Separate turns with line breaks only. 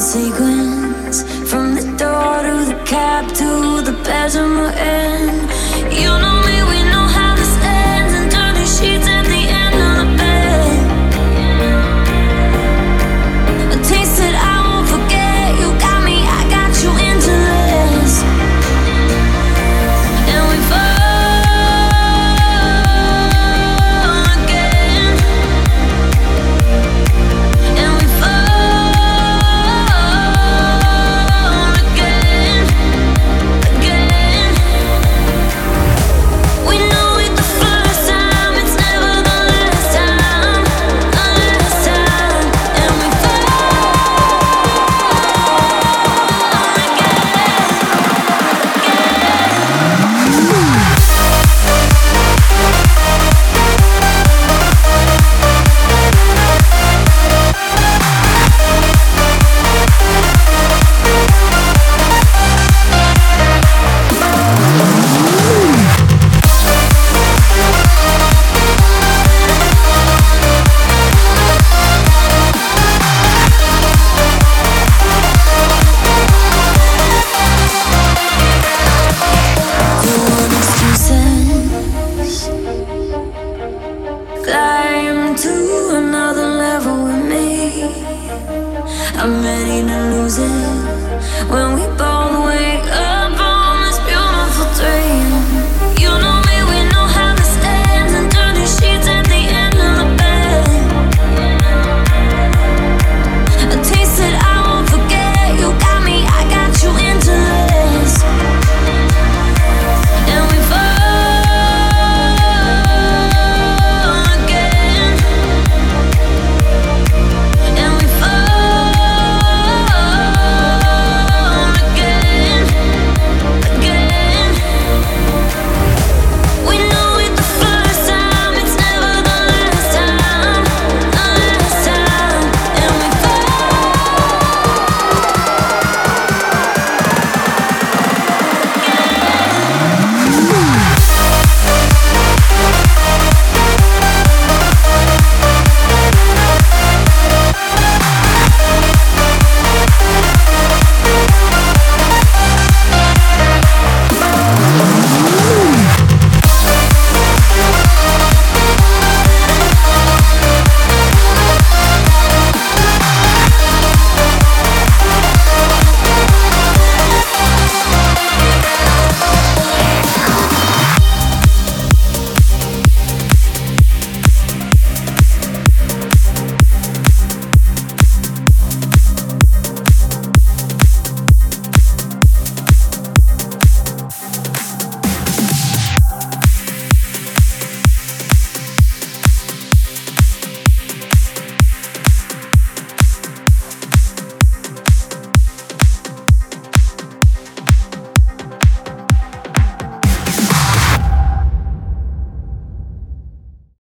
sequence from the door to the cab to the bedroom we're in. You know me, we know how this ends, and dirty sheets at the end of the bed. A taste that I won't forget. You got me, I got you into this, and we fall again, and we fall again, again. We know it the first time, it's never the last time, the last time, and we fall climb to another level with me. I'm ready to lose it when we both